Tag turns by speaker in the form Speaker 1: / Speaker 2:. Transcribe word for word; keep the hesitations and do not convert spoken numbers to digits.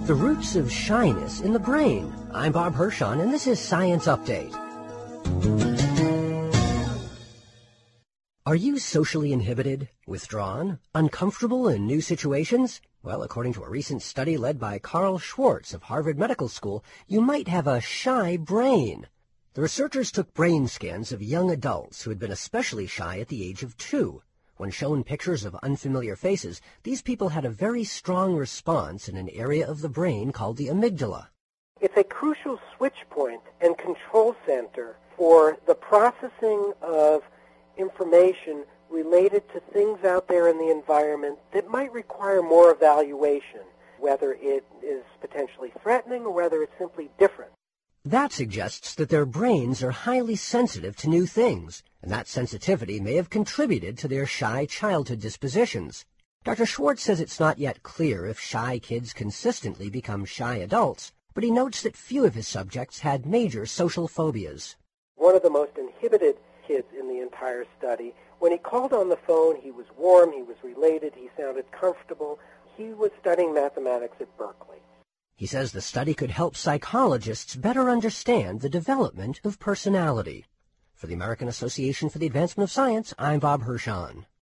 Speaker 1: The roots of shyness in the brain. I'm Bob Hirschon, and this is Science Update. Are you socially inhibited, withdrawn, uncomfortable in new situations? Well, according to a recent study led by Carl Schwartz of Harvard Medical School, you might have a shy brain. The researchers took brain scans of young adults who had been especially shy at the age of two. When shown pictures of unfamiliar faces, these people had a very strong response in an area of the brain called the amygdala.
Speaker 2: It's a crucial switch point and control center for the processing of information related to things out there in the environment that might require more evaluation, whether it is potentially threatening or whether it's simply different.
Speaker 1: That suggests that their brains are highly sensitive to new things, and that sensitivity may have contributed to their shy childhood dispositions. Doctor Schwartz says it's not yet clear if shy kids consistently become shy adults, but he notes that few of his subjects had major social phobias.
Speaker 2: One of the most inhibited kids in the entire study, when he called on the phone, he was warm, he was related, he sounded comfortable. He was studying mathematics at Berkeley.
Speaker 1: He says the study could help psychologists better understand the development of personality. For the American Association for the Advancement of Science, I'm Bob Hirschon.